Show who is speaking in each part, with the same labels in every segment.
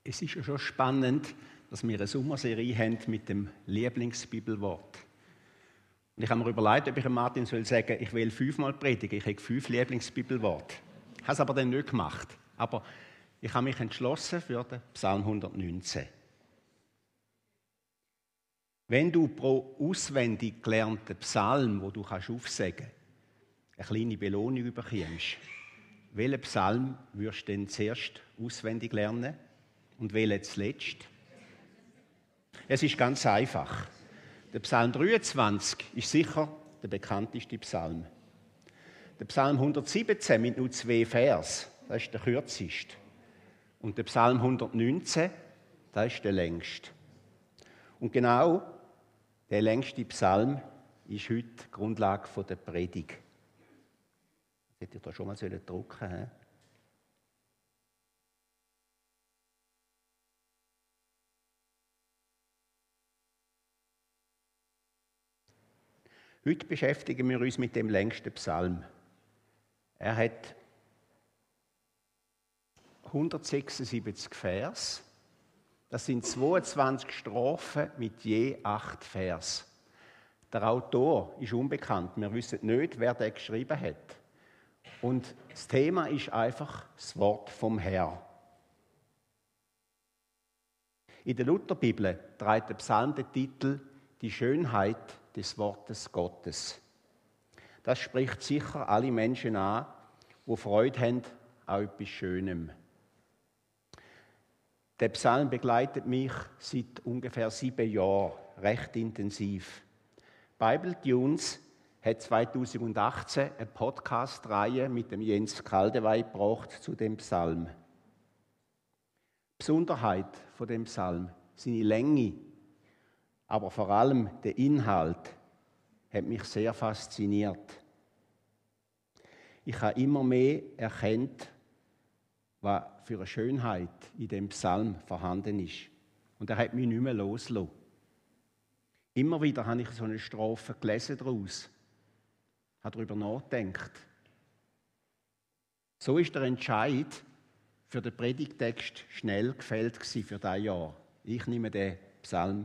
Speaker 1: Es ist ja schon spannend, dass wir eine Sommerserie haben mit dem Lieblingsbibelwort. Und ich habe mir überlegt, ob ich Martin sagen soll, ich will 5-mal predigen, ich habe 5 Lieblingsbibelworte. Ich habe es aber dann nicht gemacht. Aber ich habe mich entschlossen für den Psalm 119. Wenn du pro auswendig gelernten Psalm, wo du aufsagen kannst, eine kleine Belohnung bekommst, welchen Psalm würdest du denn zuerst auswendig lernen und welchen zuletzt? Es ist ganz einfach. Der Psalm 23 ist sicher der bekannteste Psalm. Der Psalm 117 mit nur 2 Vers, das ist der kürzeste. Und der Psalm 119, das ist der längste. Und genau der längste Psalm ist heute die Grundlage der Predigt. Das hätte ich da schon mal drucken sollen. Heute beschäftigen wir uns mit dem längsten Psalm. Er hat 176 Vers. Das sind 22 Strophen mit je 8 Vers. Der Autor ist unbekannt. Wir wissen nicht, wer den geschrieben hat. Und das Thema ist einfach das Wort vom Herrn. In der Lutherbibel trägt der Psalm den Titel «Die Schönheit des Wortes Gottes». Das spricht sicher alle Menschen an, die Freude haben an etwas Schönem. Der Psalm begleitet mich seit ungefähr 7 Jahren recht intensiv. Bible Tunes hat 2018 eine Podcast-Reihe mit dem Jens Kaldewey gebracht zu dem Psalm. Die Besonderheit von dem Psalm, seine Länge, aber vor allem der Inhalt, hat mich sehr fasziniert. Ich habe immer mehr erkannt, was für eine Schönheit in dem Psalm vorhanden ist. Und er hat mich nicht mehr losgelassen. Immer wieder habe ich so eine Strophe gelesen daraus, habe darüber nachgedacht. So ist der Entscheid für den Predigtext schnell gefällt für dieses Jahr. Ich nehme den Psalm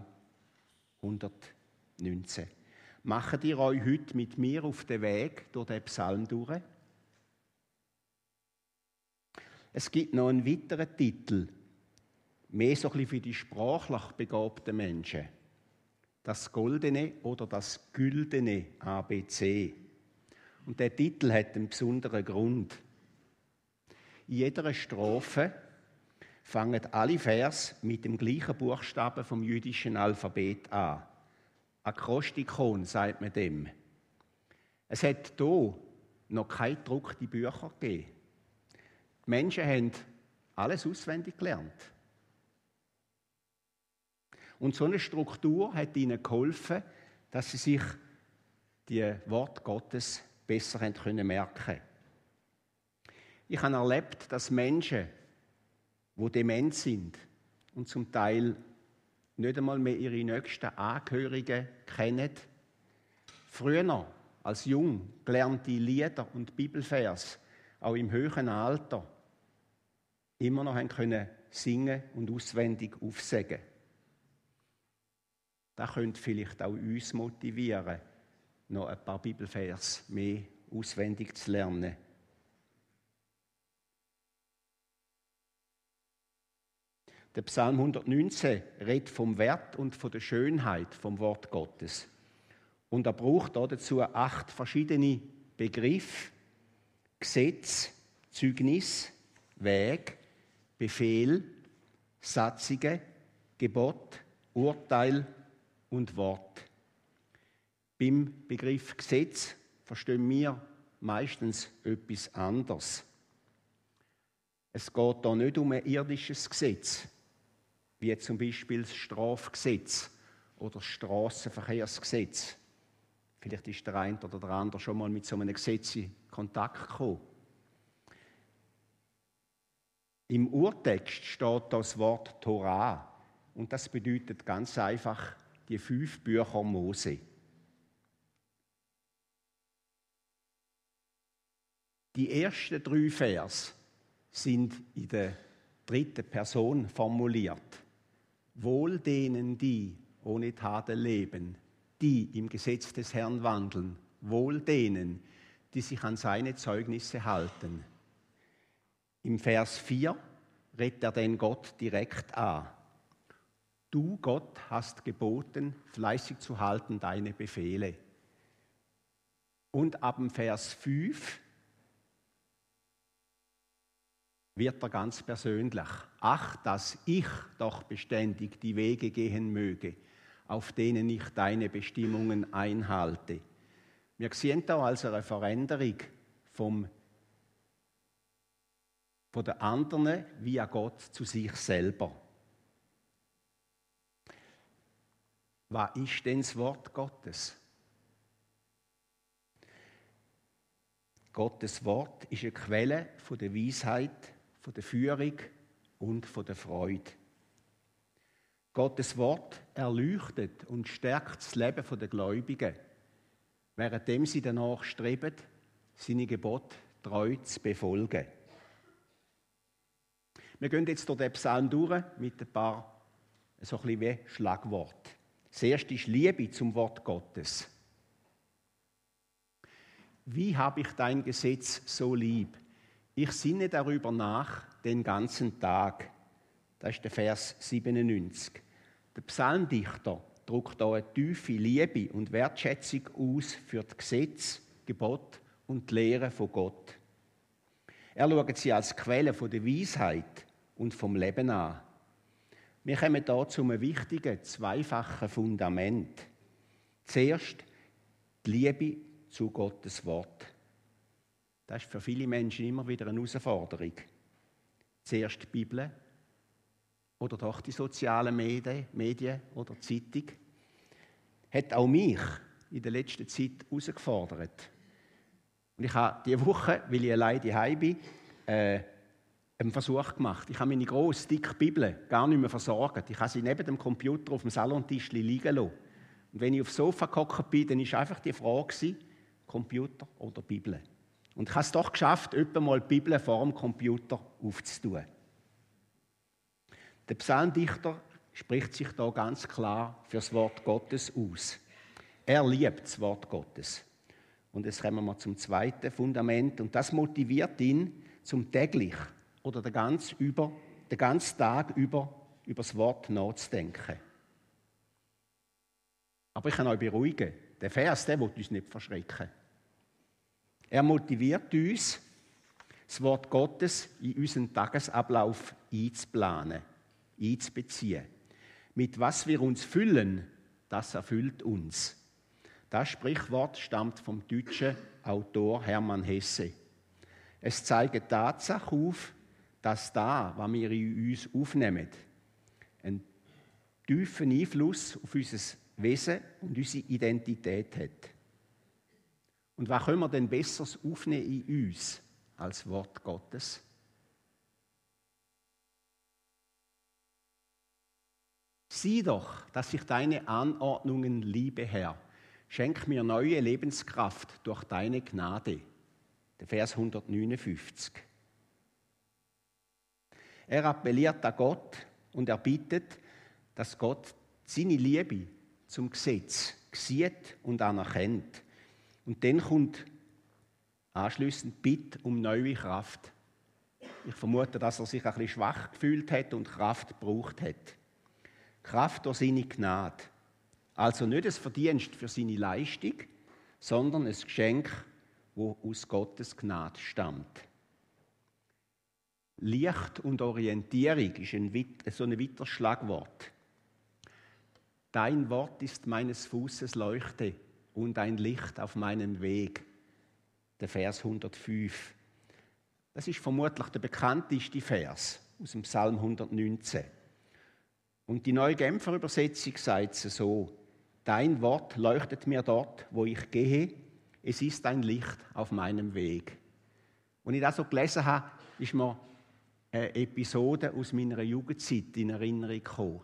Speaker 1: 119. Macht ihr euch heute mit mir auf den Weg durch den Psalm durch? Es gibt noch einen weiteren Titel, mehr so ein bisschen für die sprachlich begabten Menschen. Das goldene oder das güldene ABC. Und der Titel hat einen besonderen Grund. In jeder Strophe fangen alle Vers mit dem gleichen Buchstaben vom jüdischen Alphabet an. Akrostikon sagt man dem. Es hat hier noch keine gedruckten Bücher gegeben. Die Menschen haben alles auswendig gelernt. Und so eine Struktur hat ihnen geholfen, dass sie sich die Worte Gottes besser merken können. Ich habe erlebt, dass Menschen, die dement sind und zum Teil nicht einmal mehr ihre nächsten Angehörigen kennen, früher als jung gelernte Lieder und Bibelvers auch im höheren Alter immer noch können singen und auswendig aufsagen. Das könnte vielleicht auch uns motivieren, noch ein paar Bibelvers mehr auswendig zu lernen. Der Psalm 119 redet vom Wert und von der Schönheit vom Wort Gottes. Und er braucht dazu 8 verschiedene Begriffe: Gesetz, Zeugnis, Weg, Befehl, Satzungen, Gebot, Urteil und Wort. Beim Begriff Gesetz verstehen wir meistens etwas anderes. Es geht hier nicht um ein irdisches Gesetz, wie zum Beispiel das Strafgesetz oder das Strassenverkehrsgesetz. Vielleicht ist der eine oder der andere schon mal mit so einem Gesetz in Kontakt gekommen. Im Urtext steht das Wort Torah und das bedeutet ganz einfach die 5 Bücher Mose. Die ersten 3 Vers sind in der dritte Person formuliert. Wohl denen, die ohne Tadel leben, die im Gesetz des Herrn wandeln, wohl denen, die sich an seine Zeugnisse halten. Im Vers 4 redet er den Gott direkt an. Du, Gott, hast geboten, fleißig zu halten deine Befehle. Und ab dem Vers 5 wird er ganz persönlich. Ach, dass ich doch beständig die Wege gehen möge, auf denen ich deine Bestimmungen einhalte. Wir sehen da also eine Veränderung von den anderen via Gott zu sich selber. Was ist denn das Wort Gottes? Gottes Wort ist eine Quelle von der Weisheit, von der Führung und von der Freude. Gottes Wort erleuchtet und stärkt das Leben der Gläubigen, währenddem sie danach streben, seine Gebote treu zu befolgen. Wir gehen jetzt durch den Psalm durch mit ein paar so ein bisschen wie Schlagworten. Das erste ist Liebe zum Wort Gottes. Wie habe ich dein Gesetz so lieb? Ich sinne darüber nach den ganzen Tag. Das ist der Vers 97. Der Psalmdichter drückt hier eine tiefe Liebe und Wertschätzung aus für das Gesetz, Gebot und die Lehre von Gott. Er schaut sie als Quelle von der Weisheit und vom Leben an. Wir kommen hier zu einem wichtigen, zweifachen Fundament. Zuerst die Liebe zu Gottes Wort. Das ist für viele Menschen immer wieder eine Herausforderung. Zuerst die Bibel oder doch die sozialen Medien oder die Zeitung. Hat auch mich in der letzten Zeit herausgefordert. Und ich habe diese Woche, weil ich allein daheim bin, einen Versuch gemacht. Ich habe meine grosse, dicke Bibel gar nicht mehr versorgt. Ich habe sie neben dem Computer auf dem Salontisch liegen lassen. Und wenn ich aufs Sofa gehockt bin, dann war einfach die Frage, Computer oder Bibel. Und ich habe es doch geschafft, etwa mal die Bibel vor dem Computer aufzutun. Der Psalmdichter spricht sich da ganz klar für das Wort Gottes aus. Er liebt das Wort Gottes. Und jetzt kommen wir zum zweiten Fundament. Und das motiviert ihn, zum täglich oder den ganzen Tag über das Wort nachzudenken. Aber ich kann euch beruhigen, der Vers, der will uns nicht verschrecken. Er motiviert uns, das Wort Gottes in unseren Tagesablauf einzuplanen, einzubeziehen. Mit was wir uns füllen, das erfüllt uns. Das Sprichwort stammt vom deutschen Autor Hermann Hesse. Es zeigt die Tatsache auf, dass was wir in uns aufnehmen, einen tiefen Einfluss auf unser Wesen und unsere Identität hat. Und was können wir denn Besseres aufnehmen in uns als Wort Gottes? Sieh doch, dass ich deine Anordnungen liebe, Herr. Schenk mir neue Lebenskraft durch deine Gnade. Der Vers 159. Er appelliert an Gott und er bittet, dass Gott seine Liebe zum Gesetz sieht und anerkennt. Und dann kommt anschliessend Bitte um neue Kraft. Ich vermute, dass er sich ein bisschen schwach gefühlt hat und Kraft gebraucht hat. Kraft durch seine Gnade. Also nicht ein Verdienst für seine Leistung, sondern ein Geschenk, das aus Gottes Gnade stammt. Licht und Orientierung ist so ein weiteres Schlagwort. Dein Wort ist meines Fußes Leuchte und ein Licht auf meinem Weg. Der Vers 105. Das ist vermutlich der bekannteste Vers aus dem Psalm 119. Und die Neue Genfer Übersetzung sagt es so: Dein Wort leuchtet mir dort, wo ich gehe. Es ist ein Licht auf meinem Weg. Als ich das so gelesen habe, ist mir eine Episode aus meiner Jugendzeit in Erinnerung gekommen.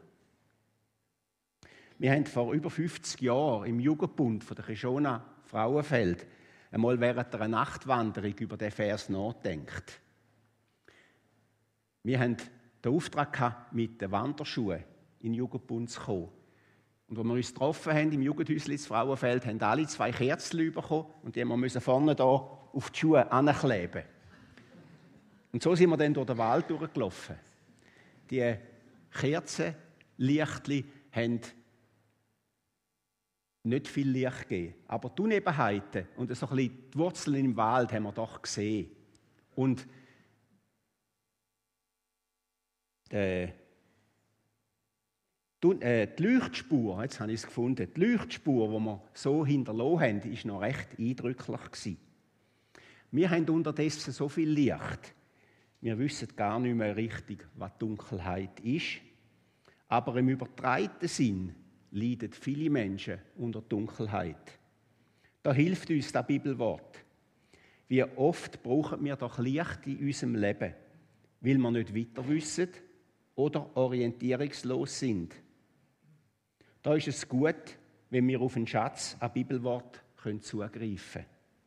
Speaker 1: Wir haben vor über 50 Jahren im Jugendbund von der Kishona Frauenfeld einmal während einer Nachtwanderung über den Vers nachgedacht. Wir haben den Auftrag gehabt, mit den Wanderschuhen in den Jugendbund zu kommen. Und als wir uns getroffen haben im Jugendhäuschen ins Frauenfeld, haben alle 2 Kerzen bekommen und die mussten wir vorne hier auf die Schuhe ankleben. Und so sind wir dann durch den Wald durchgelaufen. Die Kerzenlichtchen haben nicht viel Licht gegeben. Aber die Unebenheiten und so ein bisschen die Wurzeln im Wald haben wir doch gesehen. Und die Leuchtspur, jetzt habe ich es gefunden, die Leuchtspur, die wir so hinterlassen haben, war noch recht eindrücklich. Wir haben unterdessen so viel Licht, wir wissen gar nicht mehr richtig, was Dunkelheit ist. Aber im übertreibenden Sinn leiden viele Menschen unter Dunkelheit. Da hilft uns das Bibelwort. Wie oft brauchen wir doch Licht in unserem Leben, weil wir nicht weiter wissen oder orientierungslos sind. Da ist es gut, wenn wir auf einen Schatz an Bibelwort zugreifen können.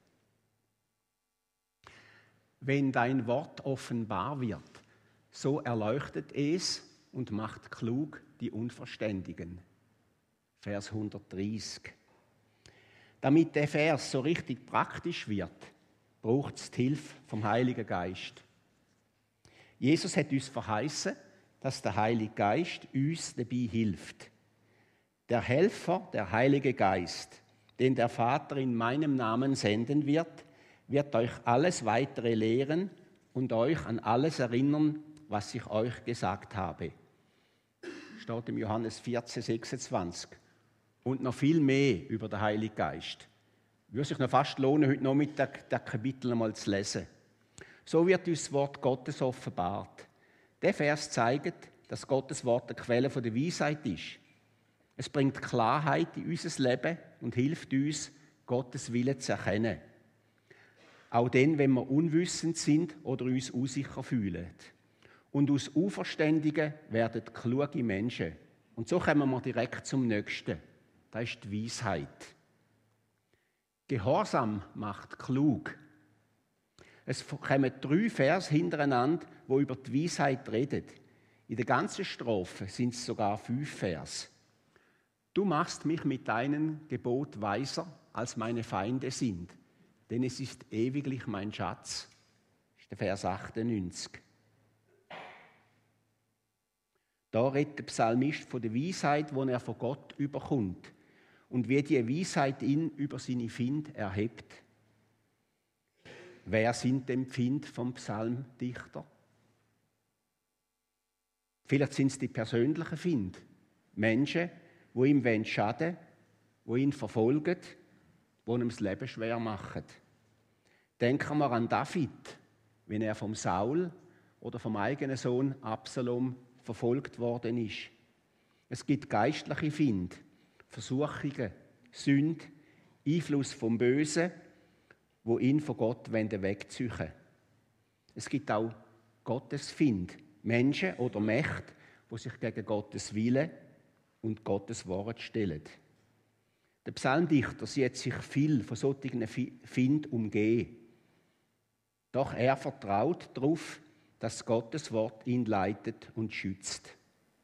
Speaker 1: Wenn dein Wort offenbar wird, so erleuchtet es und macht klug die Unverständigen. Vers 130. Damit der Vers so richtig praktisch wird, braucht es die Hilfe vom Heiligen Geist. Jesus hat uns verheißen, dass der Heilige Geist uns dabei hilft. Der Helfer, der Heilige Geist, den der Vater in meinem Namen senden wird euch alles Weitere lehren und euch an alles erinnern, was ich euch gesagt habe. Steht im Johannes 14, 26. Und noch viel mehr über den Heiligen Geist. Würde sich noch fast lohnen, heute Nachmittag das Kapitel einmal zu lesen. So wird uns das Wort Gottes offenbart. Der Vers zeigt, dass Gottes Wort eine Quelle der Weisheit ist. Es bringt Klarheit in unser Leben und hilft uns, Gottes Willen zu erkennen. Auch dann, wenn wir unwissend sind oder uns unsicher fühlen. Und aus Unverständigen werden kluge Menschen. Und so kommen wir direkt zum Nächsten. Das ist die Weisheit. Gehorsam macht klug. Es kommen 3 Vers hintereinander, die über die Weisheit reden. In der ganzen Strophe sind es sogar 5 Vers. Du machst mich mit deinem Gebot weiser, als meine Feinde sind, denn es ist ewiglich mein Schatz. Das ist der Vers 98. Da redet der Psalmist von der Weisheit, die er von Gott überkommt und wie die Weisheit ihn über seine Finde erhebt. Wer sind die Empfind vom Psalmdichter? Vielleicht sind es die persönlichen Finde. Menschen, die ihm schaden wollen, die ihn verfolgen, die ihm das Leben schwer machen. Denken wir an David, wenn er vom Saul oder vom eigenen Sohn Absalom verfolgt worden ist. Es gibt geistliche Finde, Versuchungen, Sünde, Einfluss vom Bösen, wo ihn von Gott wegziehen wollen. Es gibt auch Gottesfind, Menschen oder Mächte, die sich gegen Gottes Wille und Gottes Wort stellen. Der Psalmdichter sieht sich viel von solchen Find umgehen. Doch er vertraut darauf, dass Gottes Wort ihn leitet und schützt.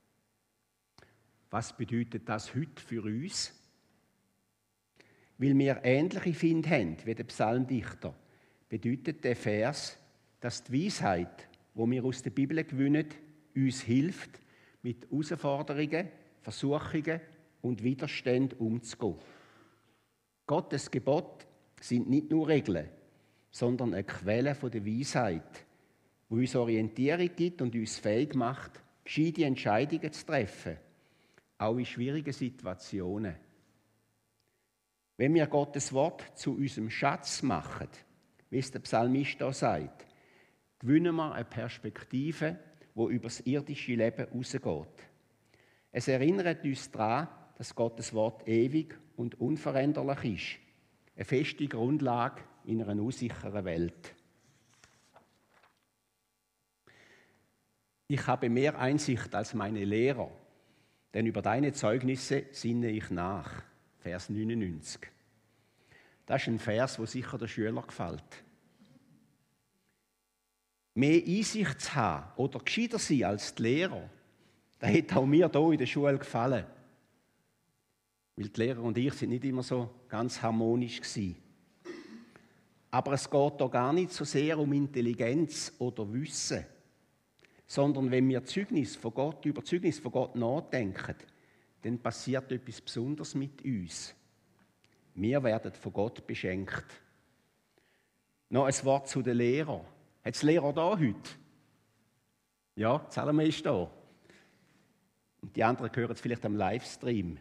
Speaker 1: Was bedeutet das heute für uns? Weil wir ähnliche Find haben wie der Psalmdichter, bedeutet der Vers, dass die Weisheit, die wir aus der Bibel gewinnen, uns hilft, mit Herausforderungen, Versuchungen und Widerständen umzugehen. Gottes Gebote sind nicht nur Regeln, sondern eine Quelle der Weisheit, die uns Orientierung gibt und uns fähig macht, gescheite Entscheidungen zu treffen, auch in schwierigen Situationen. Wenn wir Gottes Wort zu unserem Schatz machen, wie es der Psalmist da sagt, gewinnen wir eine Perspektive, die über das irdische Leben hinausgeht. Es erinnert uns daran, dass Gottes Wort ewig und unveränderlich ist. Eine feste Grundlage in einer unsicheren Welt. Ich habe mehr Einsicht als meine Lehrer, denn über deine Zeugnisse sinne ich nach. Vers 99. Das ist ein Vers, wo sicher der Schüler gefällt. mehr Einsicht zu haben oder gescheiter sein als die Lehrer, das hätte auch mir hier in der Schule gefallen. Weil die Lehrer und ich sind nicht immer so ganz harmonisch gewesen. Aber es geht hier gar nicht so sehr um Intelligenz oder Wissen, sondern wenn wir über Zeugnis von Gott nachdenken, dann passiert etwas Besonderes mit uns. Wir werden von Gott beschenkt. Noch ein Wort zu den Lehrern. Hat es Lehrer da heute? Ja, Salome ist da. Und die anderen hören es vielleicht am Livestream.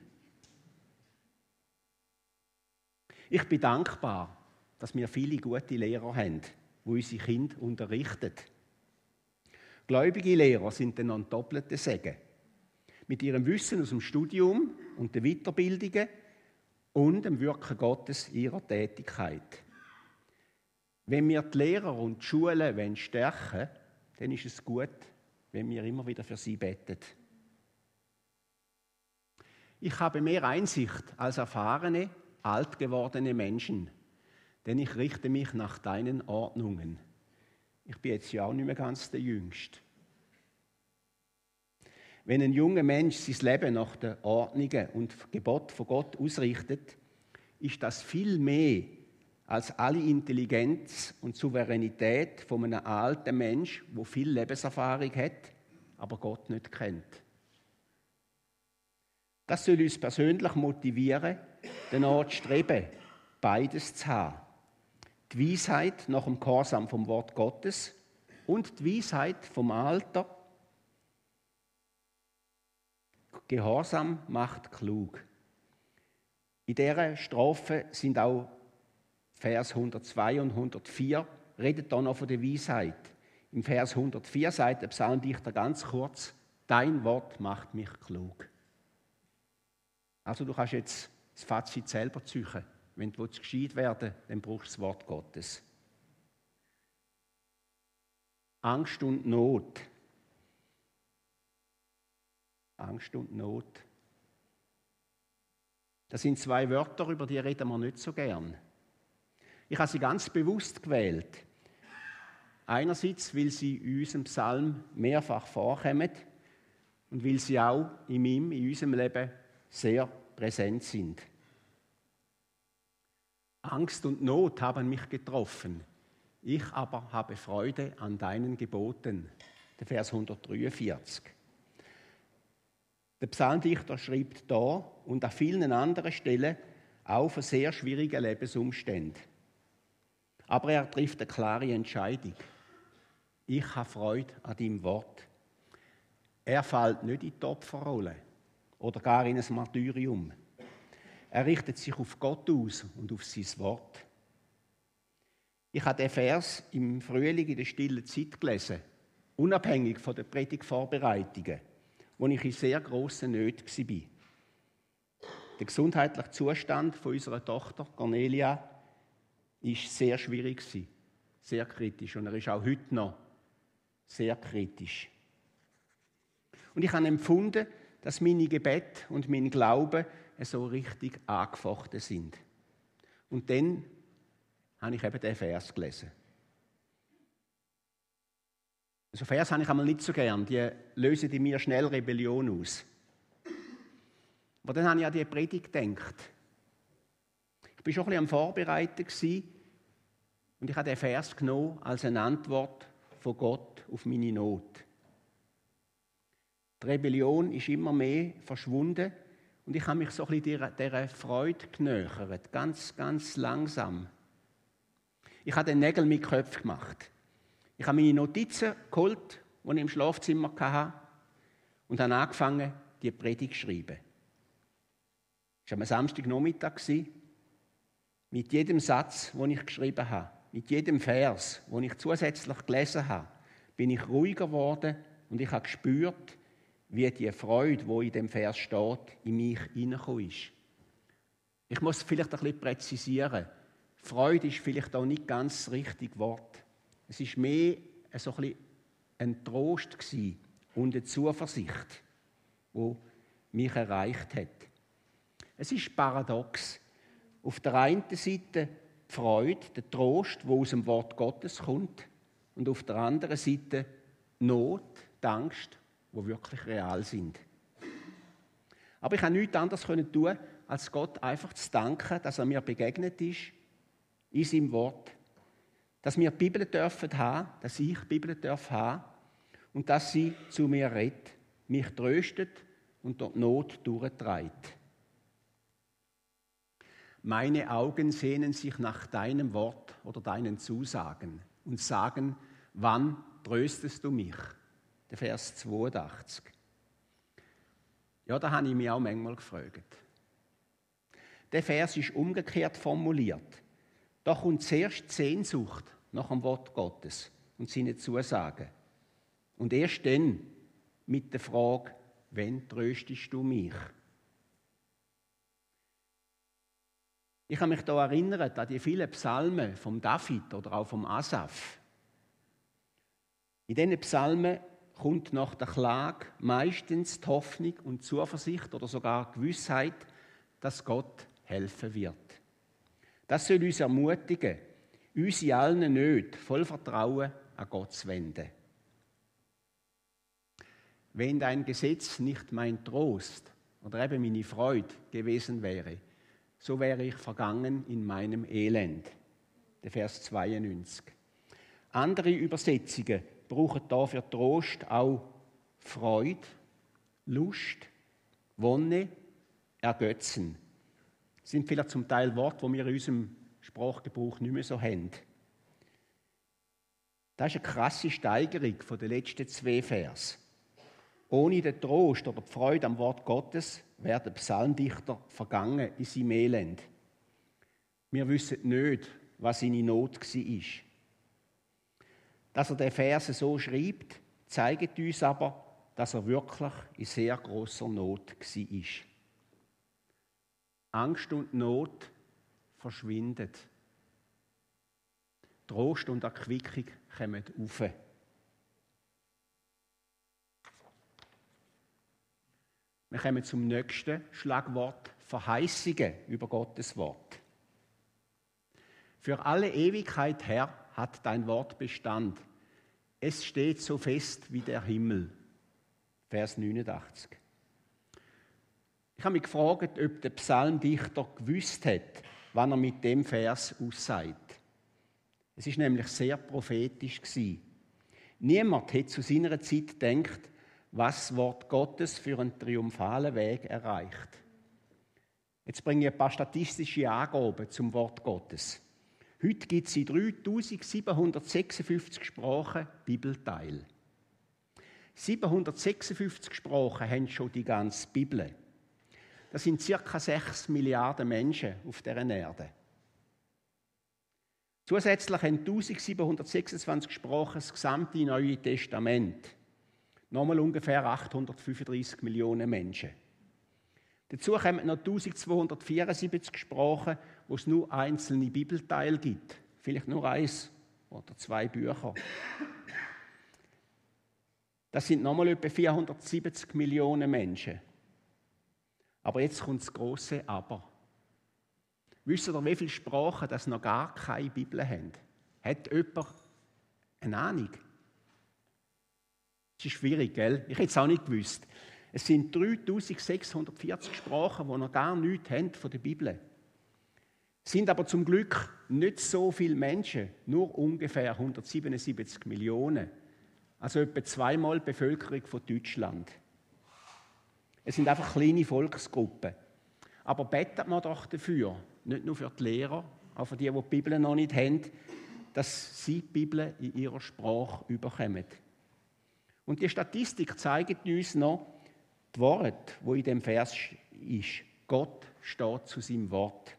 Speaker 1: Ich bin dankbar, dass wir viele gute Lehrer haben, die unsere Kinder unterrichten. Gläubige Lehrer sind dann ein doppelter Segen. Mit ihrem Wissen aus dem Studium und den Weiterbildungen und dem Wirken Gottes ihrer Tätigkeit. Wenn wir die Lehrer und die Schulen stärken wollen, dann ist es gut, wenn wir immer wieder für sie beten. Ich habe mehr Einsicht als erfahrene, alt gewordene Menschen, denn ich richte mich nach deinen Ordnungen. Ich bin jetzt ja auch nicht mehr ganz der Jüngste. Wenn ein junger Mensch sein Leben nach den Ordnungen und Geboten von Gott ausrichtet, ist das viel mehr als alle Intelligenz und Souveränität von einem alten Mensch, der viel Lebenserfahrung hat, aber Gott nicht kennt. Das soll uns persönlich motivieren, danach zu streben, beides zu haben. Die Weisheit nach dem Gehorsam vom Wort Gottes und die Weisheit vom Alter. Gehorsam macht klug. In dieser Strophe sind auch Vers 102 und 104, redet da noch von der Weisheit. Im Vers 104 sagt der Psalmdichter ganz kurz, dein Wort macht mich klug. Also du kannst jetzt das Fazit selber ziehen. Wenn du gescheit werden willst, dann brauchst du das Wort Gottes. Angst und Not. Angst und Not. Das sind zwei Wörter, über die reden wir nicht so gern. Ich habe sie ganz bewusst gewählt. Einerseits, weil sie in unserem Psalm mehrfach vorkommen und weil sie auch in unserem Leben sehr präsent sind. Angst und Not haben mich getroffen. Ich aber habe Freude an deinen Geboten. Der Vers 143. Der Psalmdichter schreibt da und an vielen anderen Stellen auch von sehr schwierigen Lebensumständen. Aber er trifft eine klare Entscheidung. Ich habe Freude an deinem Wort. Er fällt nicht in die Opferrolle oder gar in ein Martyrium. Er richtet sich auf Gott aus und auf sein Wort. Ich habe den Vers im Frühling in der stillen Zeit gelesen, unabhängig von den Predigtvorbereitungen, wo ich in sehr grossen Nöten war. Der gesundheitliche Zustand von unserer Tochter Cornelia war sehr schwierig, sehr kritisch. Und er ist auch heute noch sehr kritisch. Und ich habe empfunden, dass meine Gebete und mein Glaube so richtig angefochten sind. Und dann habe ich eben den Vers gelesen. Also Vers habe ich einmal nicht so gern, die lösen in mir schnell Rebellion aus. Aber dann habe ich an die Predigt gedacht. Ich war schon ein bisschen am Vorbereiten und ich habe den Vers genommen als eine Antwort von Gott auf meine Not. Die Rebellion ist immer mehr verschwunden und ich habe mich so ein bisschen dieser Freude genähert, ganz, ganz langsam. Ich habe den Nägel mit Köpfen gemacht. Ich habe meine Notizen geholt, die ich im Schlafzimmer hatte, und habe angefangen, die Predigt zu schreiben. Es war am Samstagnachmittag. Mit jedem Satz, den ich geschrieben habe, mit jedem Vers, den ich zusätzlich gelesen habe, bin ich ruhiger geworden und ich habe gespürt, wie die Freude, die in dem Vers steht, in mich hineingekommen ist. Ich muss vielleicht ein bisschen präzisieren. Freude ist vielleicht auch nicht ganz das richtige Wort. Es war mehr so ein bisschen ein Trost und eine Zuversicht, die mich erreicht hat. Es ist paradox. Auf der einen Seite die Freude, der Trost, der aus dem Wort Gottes kommt, und auf der anderen Seite Not, die Angst, die wirklich real sind. Aber ich konnte nichts anderes tun, als Gott einfach zu danken, dass er mir begegnet ist, in seinem Wort, dass wir die Bibel dürfen haben, dass ich die Bibel haben und dass sie zu mir redet, mich tröstet und durch die Not durchtreibt. Meine Augen sehnen sich nach deinem Wort oder deinen Zusagen und sagen, wann tröstest du mich? Der Vers 82. Ja, da habe ich mich auch manchmal gefragt. Der Vers ist umgekehrt formuliert. Da kommt zuerst die Sehnsucht nach dem Wort Gottes und seine Zusagen. Und erst dann mit der Frage, wann tröstest du mich? Ich habe mich da erinnert an die vielen Psalmen vom David oder auch vom Asaf. In diesen Psalmen kommt nach der Klage meistens die Hoffnung und Zuversicht oder sogar Gewissheit, dass Gott helfen wird. Das soll uns ermutigen, uns in allen Nöten voll Vertrauen an Gott zu wenden. Wenn dein Gesetz nicht mein Trost oder eben meine Freude gewesen wäre, so wäre ich vergangen in meinem Elend. Der Vers 92. Andere Übersetzungen brauchen da für Trost auch Freude, Lust, Wonne, Ergötzen. Das sind vielleicht zum Teil Worte, die wir in unserem Sprachgebrauch nicht mehr so haben. Das ist eine krasse Steigerung von den letzten 2 Versen. Ohne den Trost oder die Freude am Wort Gottes wäre der Psalmdichter vergangen in seinem Elend. Wir wissen nicht, was seine Not war. Dass er den Vers so schreibt, zeigt uns aber, dass er wirklich in sehr grosser Not war. Angst und Not verschwinden. Trost und Erquickung kommen rauf. Wir kommen zum nächsten Schlagwort, Verheißungen über Gottes Wort. Für alle Ewigkeit, Herr, hat dein Wort Bestand. Es steht so fest wie der Himmel. Vers 89. Ich habe mich gefragt, ob der Psalmdichter gewusst hat, wann er mit dem Vers aussagt. Es ist nämlich sehr prophetisch gewesen. Niemand hätte zu seiner Zeit gedacht, was das Wort Gottes für einen triumphalen Weg erreicht. Jetzt bringe ich ein paar statistische Angaben zum Wort Gottes. Heute gibt es in 3756 Sprachen Bibelteile. 756 Sprachen haben schon die ganze Bibel. Das sind ca. 6 Milliarden Menschen auf dieser Erde. Zusätzlich haben 1726 Sprachen das gesamte Neue Testament. Nochmal ungefähr 835 Millionen Menschen. Dazu kommen noch 1274 Sprachen, wo es nur einzelne Bibelteile gibt. Vielleicht nur 1 oder 2 Bücher. Das sind nochmal etwa 470 Millionen Menschen. Aber jetzt kommt das grosse Aber. Wisst ihr, wie viele Sprachen das noch gar keine Bibel haben? Hat jemand eine Ahnung? Das ist schwierig, gell? Ich hätte es auch nicht gewusst. Es sind 3640 Sprachen, die noch gar nichts haben von der Bibel. Es sind aber zum Glück nicht so viele Menschen, nur ungefähr 177 Millionen. Also etwa 2-mal die Bevölkerung von Deutschland. Es sind einfach kleine Volksgruppen. Aber betet man doch dafür, nicht nur für die Lehrer, auch für die, die Bibel noch nicht haben, dass sie die Bibel in ihrer Sprache überkommen. Und die Statistik zeigt uns noch die Worte, die in dem Vers ist. Gott steht zu seinem Wort.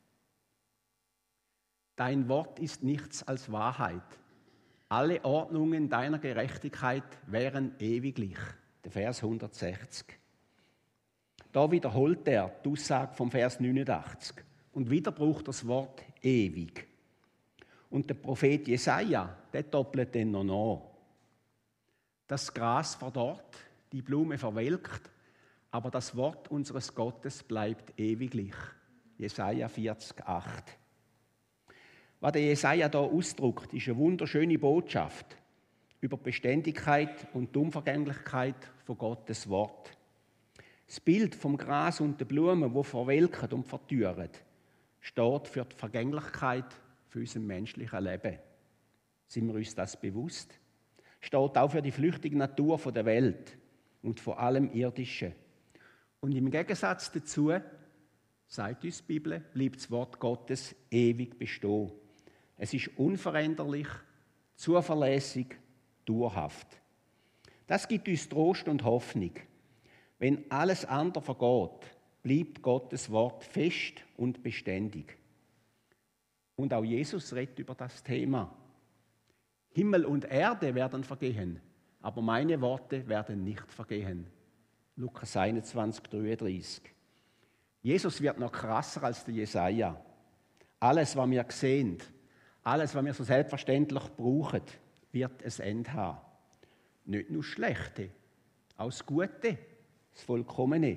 Speaker 1: Dein Wort ist nichts als Wahrheit. Alle Ordnungen deiner Gerechtigkeit wären ewiglich. Der Vers 160. Da wiederholt er die Aussage vom Vers 89. Und wieder braucht das Wort ewig. Und der Prophet Jesaja, der doppelt dann noch nach. Das Gras verdorrt, die Blume verwelkt, aber das Wort unseres Gottes bleibt ewiglich. Jesaja 40,8. Was der Jesaja hier ausdrückt, ist eine wunderschöne Botschaft über die Beständigkeit und die Unvergänglichkeit von Gottes Wort. Das Bild vom Gras und der Blumen, wo verwelken und vertüren, steht für die Vergänglichkeit für unser menschliches Leben. Sind wir uns das bewusst? Steht auch für die flüchtige Natur der Welt und vor allem Irdischen. Und im Gegensatz dazu, sagt uns die Bibel, bleibt das Wort Gottes ewig bestehen. Es ist unveränderlich, zuverlässig, dauerhaft. Das gibt uns Trost und Hoffnung. Wenn alles andere vergeht, bleibt Gottes Wort fest und beständig. Und auch Jesus redet über das Thema. Himmel und Erde werden vergehen, aber meine Worte werden nicht vergehen. Lukas 21, 33. Jesus wird noch krasser als der Jesaja. Alles, was wir sehen, alles, was wir so selbstverständlich brauchen, wird ein Ende haben. Nicht nur das Schlechte, auch das Gute, das Vollkommene.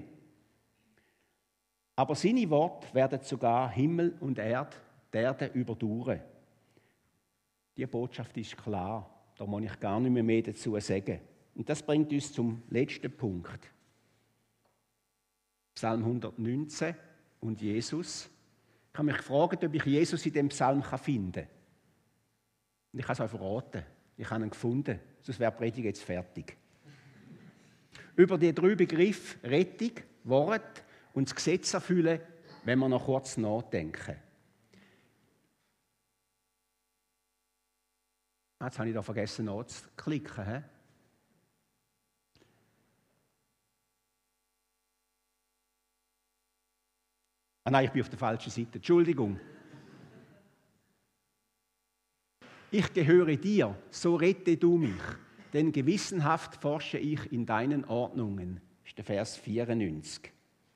Speaker 1: Aber seine Worte werden sogar Himmel und Erde, die Erde überdauern. Die Botschaft ist klar, da muss ich gar nicht mehr dazu sagen. Und das bringt uns zum letzten Punkt. Psalm 119 und Jesus. Ich habe mich gefragt, ob ich Jesus in dem Psalm finden kann. Und ich habe es auch verraten. Ich habe ihn gefunden, sonst wäre die Predigt jetzt fertig. Über die 3 Begriffe Rettung, Wort und das Gesetz erfüllen, wenn wir noch kurz nachdenken. Jetzt habe ich da vergessen nachzuklicken. He? Nein, ich bin auf der falschen Seite. Entschuldigung. Ich gehöre dir, so rette du mich, denn gewissenhaft forsche ich in deinen Ordnungen. Das ist der Vers 94.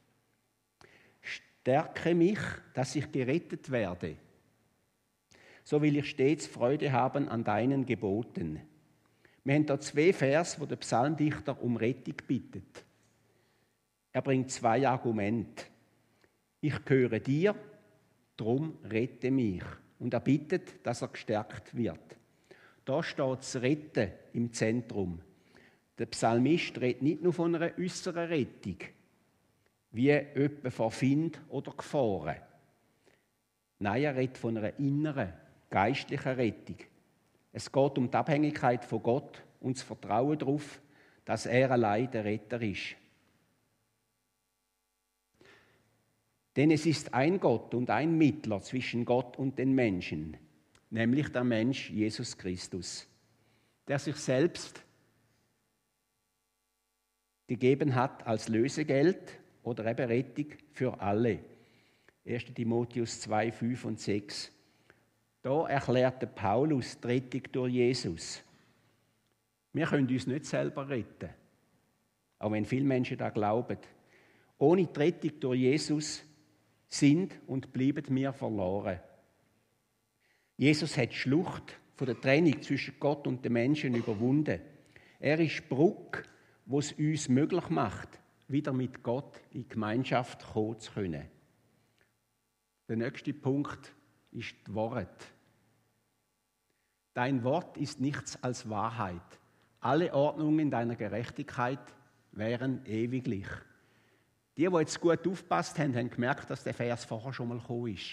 Speaker 1: Stärke mich, dass ich gerettet werde. So will ich stets Freude haben an deinen Geboten. Wir haben hier 2 Vers, wo der Psalmdichter um Rettung bittet. Er bringt 2 Argumente. Ich gehöre dir, drum rette mich. Und er bittet, dass er gestärkt wird. Da steht das Retten im Zentrum. Der Psalmist redet nicht nur von einer äußeren Rettung, wie etwa vor Find oder Gefahren. Nein, er redet von einer inneren, geistlichen Rettung. Es geht um die Abhängigkeit von Gott und das Vertrauen darauf, dass er allein der Retter ist. Denn es ist ein Gott und ein Mittler zwischen Gott und den Menschen, nämlich der Mensch Jesus Christus, der sich selbst gegeben hat als Lösegeld oder eben Rettung für alle. 1. Timotheus 2, 5 und 6. Da erklärte Paulus die Rettung durch Jesus. Wir können uns nicht selber retten, auch wenn viele Menschen das glauben. Ohne die Rettung durch Jesus sind und bleiben wir verloren. Jesus hat die Schlucht von der Trennung zwischen Gott und den Menschen überwunden. Er ist die Brücke, die es uns möglich macht, wieder mit Gott in die Gemeinschaft kommen zu können. Der nächste Punkt ist das Wort. Dein Wort ist nichts als Wahrheit. Alle Ordnungen deiner Gerechtigkeit wären ewiglich. Die jetzt gut aufgepasst haben, haben gemerkt, dass der Vers vorher schon mal gekommen ist.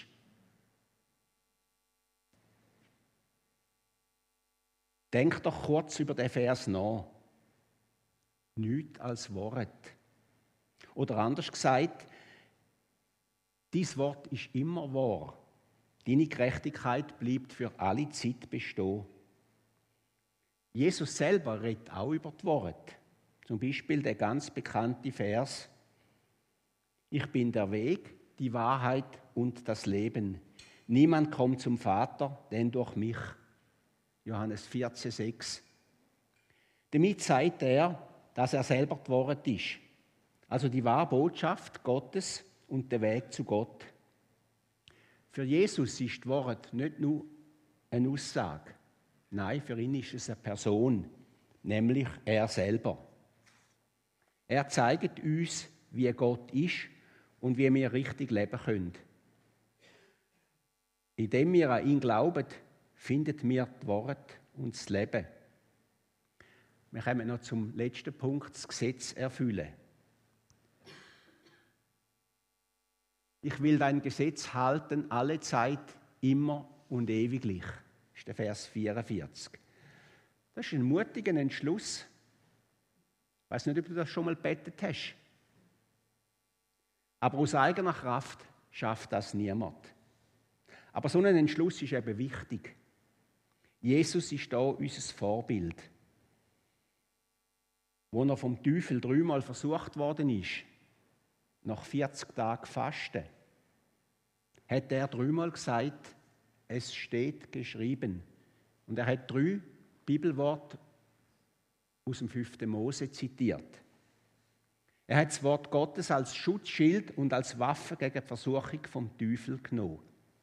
Speaker 1: Denk doch kurz über den Vers nach. Nichts als Wort. Oder anders gesagt, dein Wort ist immer wahr. Deine Gerechtigkeit bleibt für alle Zeit bestehen. Jesus selber redet auch über das Wort. Zum Beispiel der ganz bekannte Vers: Ich bin der Weg, die Wahrheit und das Leben. Niemand kommt zum Vater, denn durch mich. Johannes 14, 6. Damit sagt er, dass er selber das Wort ist. Also die wahre Botschaft Gottes und der Weg zu Gott. Für Jesus ist das Wort nicht nur eine Aussage. Nein, für ihn ist es eine Person, nämlich er selber. Er zeigt uns, wie Gott ist und wie wir richtig leben können. Indem wir an ihn glauben, finden wir die Worte und das Leben. Wir kommen noch zum letzten Punkt, das Gesetz erfüllen. Ich will dein Gesetz halten, alle Zeit, immer und ewiglich. Das ist der Vers 44. Das ist ein mutiger Entschluss. Ich weiß nicht, ob du das schon mal gebetet hast. Aber aus eigener Kraft schafft das niemand. Aber so ein Entschluss ist eben wichtig. Jesus ist da unser Vorbild. Wo er vom Teufel 3-mal versucht worden ist, nach 40 Tagen Fasten, hat er 3-mal gesagt, es steht geschrieben. Und er hat 3 Bibelworte aus dem 5. Mose zitiert. Er hat das Wort Gottes als Schutzschild und als Waffe gegen die Versuchung vom Teufel genommen.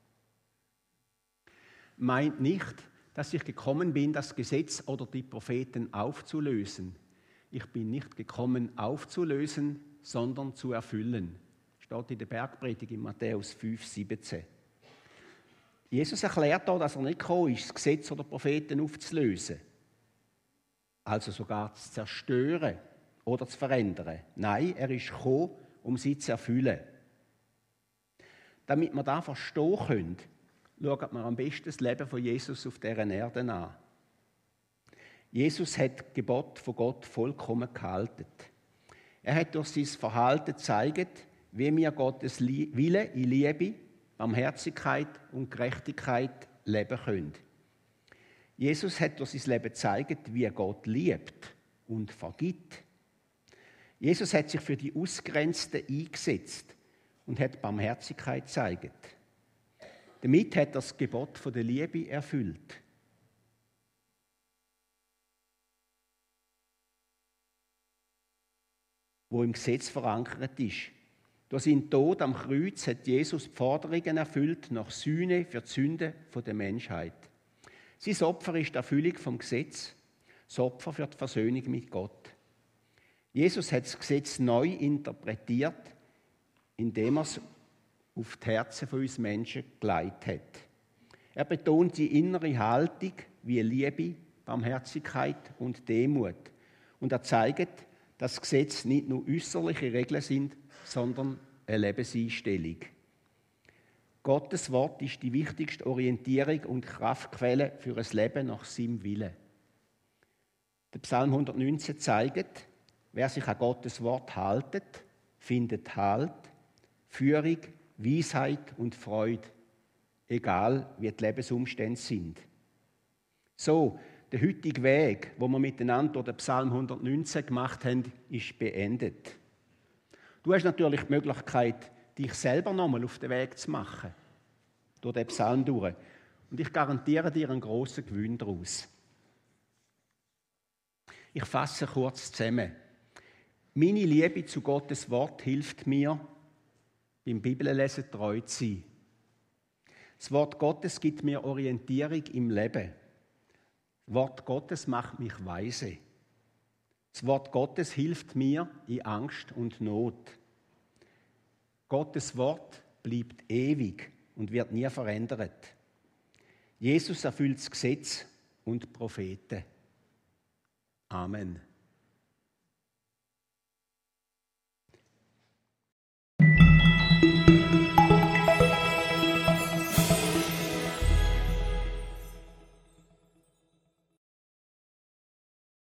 Speaker 1: Meint nicht, dass ich gekommen bin, das Gesetz oder die Propheten aufzulösen. Ich bin nicht gekommen, aufzulösen, sondern zu erfüllen. Steht in der Bergpredigt in Matthäus 5,17. Jesus erklärt hier, dass er nicht gekommen ist, das Gesetz oder die Propheten aufzulösen. Also sogar zu zerstören oder zu verändern. Nein, er ist gekommen, um sie zu erfüllen. Damit wir das verstehen können, schaut man am besten das Leben von Jesus auf dieser Erde an. Jesus hat die Gebote von Gott vollkommen gehalten. Er hat durch sein Verhalten gezeigt, wie wir Gottes Wille in Liebe, Barmherzigkeit und Gerechtigkeit leben können. Jesus hat durch sein Leben gezeigt, wie Gott liebt und vergibt. Jesus hat sich für die Ausgrenzten eingesetzt und hat Barmherzigkeit gezeigt. Damit hat er das Gebot von der Liebe erfüllt. Wo im Gesetz verankert ist. Durch seinen Tod am Kreuz hat Jesus die Forderungen erfüllt nach Sühne für die Sünde der Menschheit. Sein Opfer ist die Erfüllung vom Gesetz, das Opfer für die Versöhnung mit Gott. Jesus hat das Gesetz neu interpretiert, indem er es auf die Herzen von uns Menschen gelegt hat. Er betont die innere Haltung wie Liebe, Barmherzigkeit und Demut. Und er zeigt, dass das Gesetz nicht nur äußerliche Regeln sind, sondern eine Lebenseinstellung. Gottes Wort ist die wichtigste Orientierung und Kraftquelle für ein Leben nach seinem Willen. Der Psalm 119 zeigt, wer sich an Gottes Wort haltet, findet Halt, Führung, Weisheit und Freude, egal wie die Lebensumstände sind. So, der heutige Weg, wo wir miteinander durch den Psalm 119 gemacht haben, ist beendet. Du hast natürlich die Möglichkeit, dich selber nochmal auf den Weg zu machen, durch den Psalm durch. Und ich garantiere dir einen grossen Gewinn daraus. Ich fasse kurz zusammen. Meine Liebe zu Gottes Wort hilft mir, beim Bibellesen treu zu sein. Das Wort Gottes gibt mir Orientierung im Leben. Das Wort Gottes macht mich weise. Das Wort Gottes hilft mir in Angst und Not. Gottes Wort bleibt ewig und wird nie verändert. Jesus erfüllt das Gesetz und die Propheten. Amen.